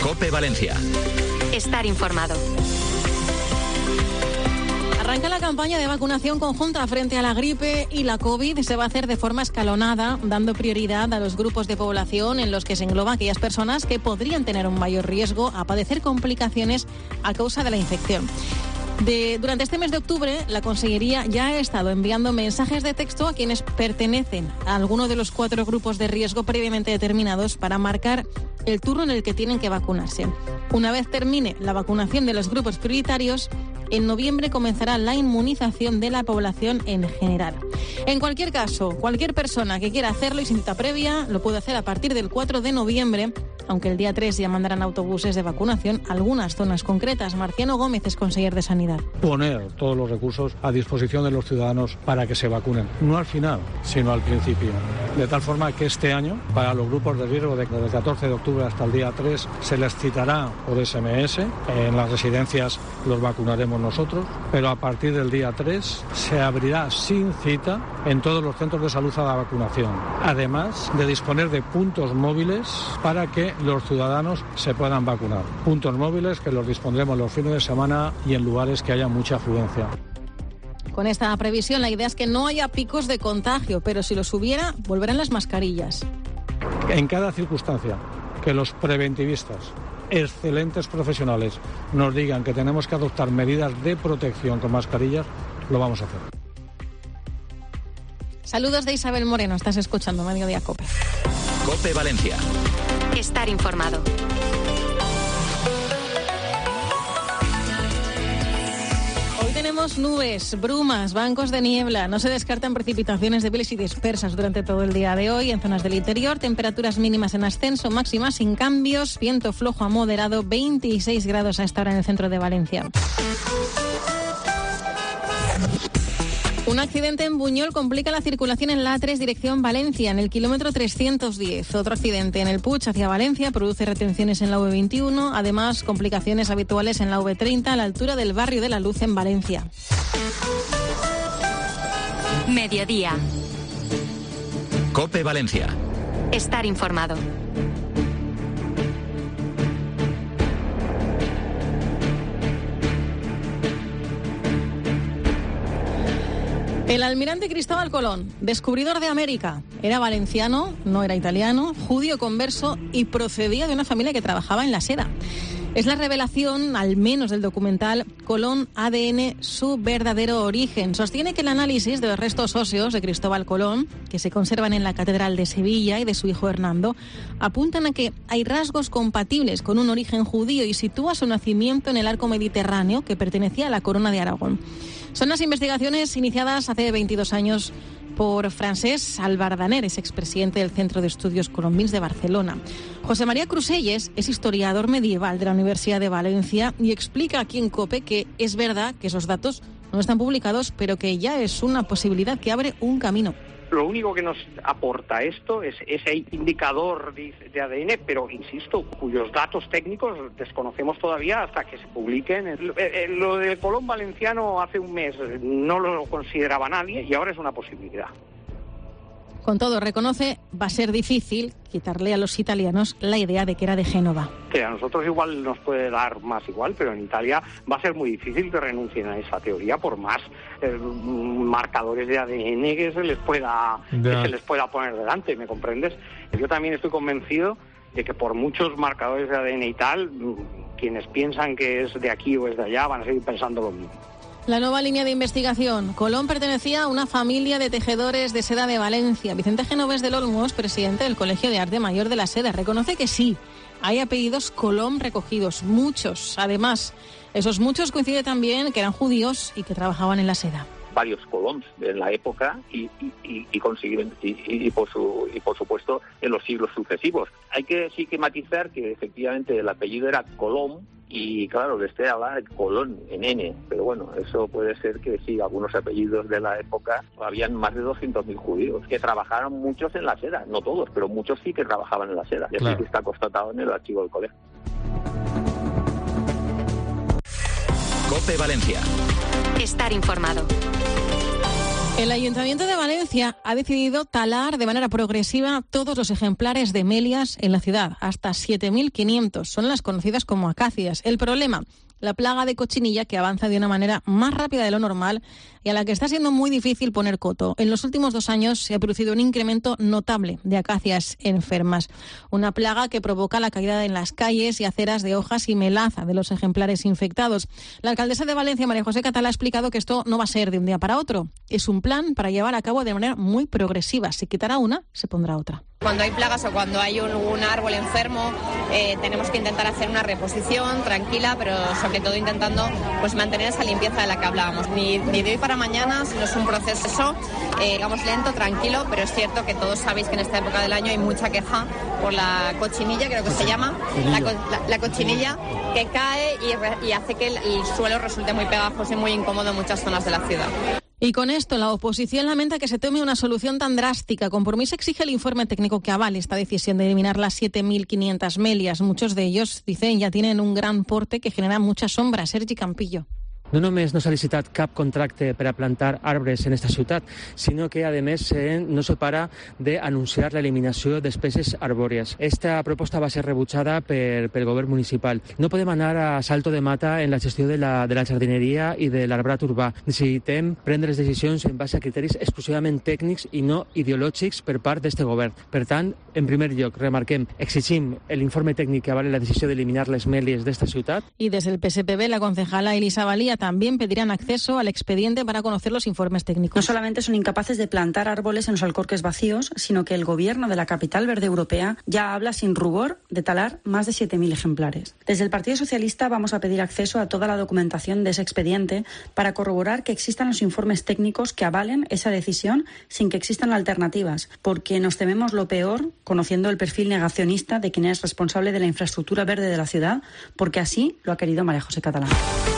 COPE Valencia. Estar informado. Arranca la campaña de vacunación conjunta frente a la gripe y la COVID. Se va a hacer de forma escalonada, dando prioridad a los grupos de población en los que se engloban aquellas personas que podrían tener un mayor riesgo a padecer complicaciones a causa de la infección. Durante este mes de octubre, la Consellería ya ha estado enviando mensajes de texto a quienes pertenecen a alguno de los 4 grupos de riesgo previamente determinados para marcar el turno en el que tienen que vacunarse. Una vez termine la vacunación de los grupos prioritarios, en noviembre comenzará la inmunización de la población en general. En cualquier caso, cualquier persona que quiera hacerlo y sin cita previa lo puede hacer a partir del 4 de noviembre, aunque el día 3 ya mandarán autobuses de vacunación a algunas zonas concretas. Marciano Gómez es conseller de Sanidad. Poner todos los recursos a disposición de los ciudadanos para que se vacunen, no al final, sino al principio. De tal forma que este año, para los grupos de riesgo, desde el 14 de octubre hasta el día 3, se les citará por SMS. En las residencias los vacunaremos nosotros, pero a partir del día 3 se abrirá sin cita en todos los centros de salud a la vacunación, además de disponer de puntos móviles para que los ciudadanos se puedan vacunar. Puntos móviles que los dispondremos los fines de semana y en lugares que haya mucha afluencia. Con esta previsión, la idea es que no haya picos de contagio, pero si los hubiera, volverán las mascarillas. En cada circunstancia que los preventivistas, excelentes profesionales, nos digan que tenemos que adoptar medidas de protección con mascarillas, lo vamos a hacer. Saludos de Isabel Moreno, estás escuchando Mediodía COPE. COPE Valencia. Estar informado. Hoy tenemos nubes, brumas, bancos de niebla. No se descartan precipitaciones débiles y dispersas durante todo el día de hoy en zonas del interior. Temperaturas mínimas en ascenso, máximas sin cambios. Viento flojo a moderado, 26 grados a esta hora en el centro de Valencia. Un accidente en Buñol complica la circulación en la A3 dirección Valencia, en el kilómetro 310. Otro accidente en el Puig hacia Valencia produce retenciones en la V21. Además, complicaciones habituales en la V30 a la altura del barrio de la Luz en Valencia. Mediodía. COPE Valencia. Estar informado. El almirante Cristóbal Colón, descubridor de América, era valenciano, no era italiano, judío converso y procedía de una familia que trabajaba en la seda. Es la revelación, al menos del documental Colón ADN, su verdadero origen. Sostiene que el análisis de los restos óseos de Cristóbal Colón, que se conservan en la Catedral de Sevilla, y de su hijo Hernando, apuntan a que hay rasgos compatibles con un origen judío y sitúa su nacimiento en el arco mediterráneo que pertenecía a la Corona de Aragón. Son las investigaciones iniciadas hace 22 años por Francesc Albardaner, es expresidente del Centro de Estudios Colombins de Barcelona. José María Cruselles es historiador medieval de la Universidad de Valencia y explica aquí en COPE que es verdad que esos datos no están publicados, pero que ya es una posibilidad que abre un camino. Lo único que nos aporta esto es ese indicador de ADN, pero insisto, cuyos datos técnicos desconocemos todavía hasta que se publiquen. Lo del Colón valenciano hace un mes no lo consideraba nadie y ahora es una posibilidad. Con todo, reconoce, va a ser difícil quitarle a los italianos la idea de que era de Génova. Que a nosotros igual nos puede dar más igual, pero en Italia va a ser muy difícil que renuncien a esa teoría por más marcadores de ADN que se les pueda poner delante, ¿me comprendes? Yo también estoy convencido de que por muchos marcadores de ADN y tal, quienes piensan que es de aquí o es de allá van a seguir pensando lo mismo. La nueva línea de investigación. Colón pertenecía a una familia de tejedores de seda de Valencia. Vicente Genovés del Olmos, presidente del Colegio de Arte Mayor de la Seda, reconoce que sí, hay apellidos Colón recogidos, muchos. Además, esos muchos coincide también que eran judíos y que trabajaban en la seda. Varios Colons en la época y por supuesto en los siglos sucesivos. Hay que matizar que efectivamente el apellido era Colón y claro, de este habla de Colón en N, pero bueno, eso puede ser que sí, algunos apellidos de la época, habían más de 200.000 judíos que trabajaron muchos en la seda, no todos, pero muchos sí que trabajaban en la seda, y así que está constatado en el archivo del colegio. COPE Valencia. Estar informado. El Ayuntamiento de Valencia ha decidido talar de manera progresiva todos los ejemplares de melias en la ciudad, hasta 7.500. Son las conocidas como acacias. El problema, la plaga de cochinilla que avanza de una manera más rápida de lo normal y a la que está siendo muy difícil poner coto. En los últimos 2 años se ha producido un incremento notable de acacias enfermas. Una plaga que provoca la caída en las calles y aceras de hojas y melaza de los ejemplares infectados. La alcaldesa de Valencia, María José Catalá, ha explicado que esto no va a ser de un día para otro. Es un plan para llevar a cabo de manera muy progresiva. Se quitará una, se pondrá otra. Cuando hay plagas o cuando hay un árbol enfermo, tenemos que intentar hacer una reposición tranquila, pero sobre todo intentando pues mantener esa limpieza de la que hablábamos. Ni de hoy para mañana, sino es un proceso, digamos, lento, tranquilo, pero es cierto que todos sabéis que en esta época del año hay mucha queja por la cochinilla, creo que se llama, la cochinilla, que cae y hace que el suelo resulte muy pegajoso y muy incómodo en muchas zonas de la ciudad. Y con esto, la oposición lamenta que se tome una solución tan drástica. Compromís exige el informe técnico que avale esta decisión de eliminar las 7.500 melias. Muchos de ellos, dicen, ya tienen un gran porte que genera mucha sombra. Sergi Campillo. No només no s'ha licitat cap contracte per a plantar arbres en esta ciutat, sinó que, a més, no se para d'anunciar l'eliminació d'espècies arbòries. Esta proposta va ser rebutjada pel govern municipal. No podem anar a salto de mata en la gestió de la jardineria i de l'arbrat urbà. Necessitem prendre les decisions en base a criteris exclusivament tècnics i no ideològics per part d'este govern. Per tant, en primer lloc, remarquem, exigim l'informe tècnic que avale la decisió d'eliminar les melies d'esta ciutat. Y desde el PSPB, la concejala Elisa Valía también pedirán acceso al expediente para conocer los informes técnicos. No solamente son incapaces de plantar árboles en los alcorques vacíos, sino que el gobierno de la capital verde europea ya habla sin rubor de talar más de 7.000 ejemplares. Desde el Partido Socialista vamos a pedir acceso a toda la documentación de ese expediente para corroborar que existan los informes técnicos que avalen esa decisión sin que existan alternativas, porque nos tememos lo peor conociendo el perfil negacionista de quien es responsable de la infraestructura verde de la ciudad, porque así lo ha querido María José Catalá.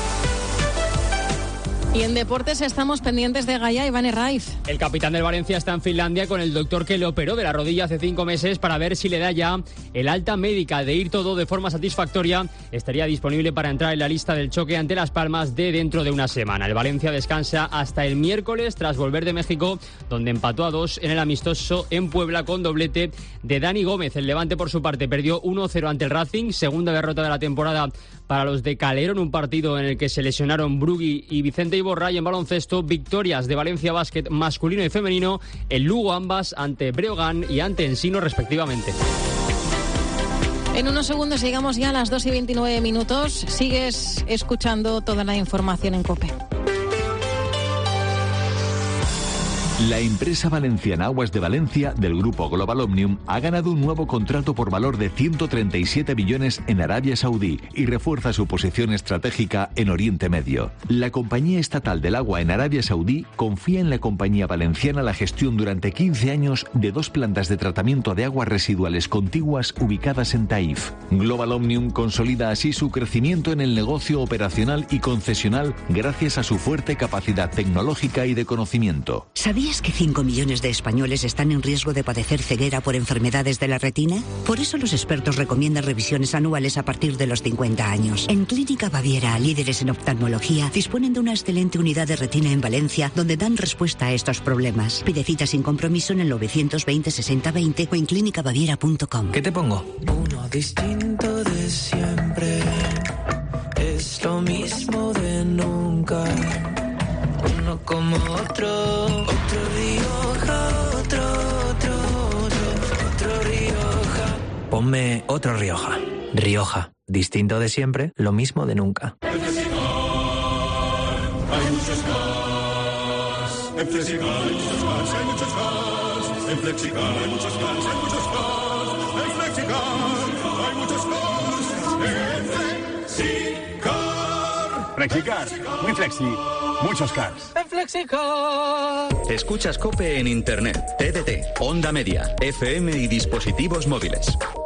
Y en deportes estamos pendientes de Gaia y Iván Herraiz. El capitán del Valencia está en Finlandia con el doctor que le operó de la rodilla hace 5 meses para ver si le da ya el alta médica. De ir todo de forma satisfactoria, estaría disponible para entrar en la lista del choque ante Las Palmas de dentro de una semana. El Valencia descansa hasta el miércoles tras volver de México, donde empató a 2 en el amistoso en Puebla con doblete de Dani Gómez. El Levante, por su parte, perdió 1-0 ante el Racing, segunda derrota de la temporada para los de Calero en un partido en el que se lesionaron Brugui y Vicente Iborra. Y en baloncesto, victorias de Valencia Basket masculino y femenino, el Lugo ambas ante Breogán y ante Ensino respectivamente. En unos segundos llegamos ya a las 2:29. Sigues escuchando toda la información en COPE. La empresa valenciana Aguas de Valencia, del grupo Global Omnium, ha ganado un nuevo contrato por valor de 137 millones en Arabia Saudí y refuerza su posición estratégica en Oriente Medio. La compañía estatal del agua en Arabia Saudí confía en la compañía valenciana la gestión durante 15 años de 2 plantas de tratamiento de aguas residuales contiguas ubicadas en Taif. Global Omnium consolida así su crecimiento en el negocio operacional y concesional gracias a su fuerte capacidad tecnológica y de conocimiento. ¿Sabías que 5 millones de españoles están en riesgo de padecer ceguera por enfermedades de la retina? Por eso los expertos recomiendan revisiones anuales a partir de los 50 años. En Clínica Baviera, líderes en oftalmología, disponen de una excelente unidad de retina en Valencia donde dan respuesta a estos problemas. Pide cita sin compromiso en el 920 60 20 o en clinicabaviera.com. ¿Qué te pongo? Uno distinto de siempre, es lo mismo de nunca. Uno como otro Rioja, otro Rioja. Ponme otro Rioja. Rioja, distinto de siempre, lo mismo de nunca. En Flexicar hay muchos cars. En Flexicar hay muchos cars, hay muchos cars. En Flexicar hay muchos cars, hay muchos cars. En Flexicar hay muchos cars. En Flexicar. Flexicar, muy flexi. Muchos cars. En Flexicar. Escuchas COPE en Internet, TDT, Onda Media, FM y dispositivos móviles.